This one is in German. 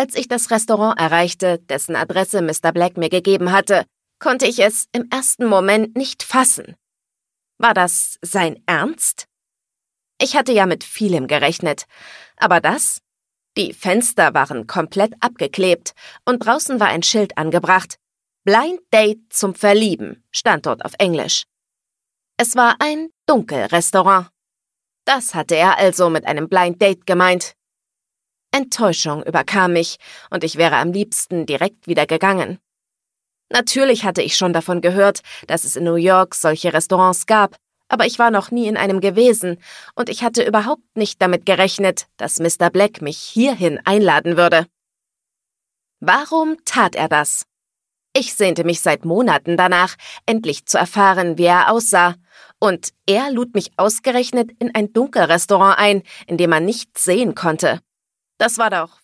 Als ich das Restaurant erreichte, dessen Adresse Mr. Black mir gegeben hatte, konnte ich es im ersten Moment nicht fassen. War das sein Ernst? Ich hatte ja mit vielem gerechnet, aber das? Die Fenster waren komplett abgeklebt und draußen war ein Schild angebracht. Blind Date zum Verlieben stand dort auf Englisch. Es war ein Dunkelrestaurant. Das hatte er also mit einem Blind Date gemeint. Enttäuschung überkam mich und ich wäre am liebsten direkt wieder gegangen. Natürlich hatte ich schon davon gehört, dass es in New York solche Restaurants gab, aber ich war noch nie in einem gewesen und ich hatte überhaupt nicht damit gerechnet, dass Mr. Black mich hierhin einladen würde. Warum tat er das? Ich sehnte mich seit Monaten danach, endlich zu erfahren, wie er aussah, und er lud mich ausgerechnet in ein Dunkelrestaurant ein, in dem man nichts sehen konnte. Das war doch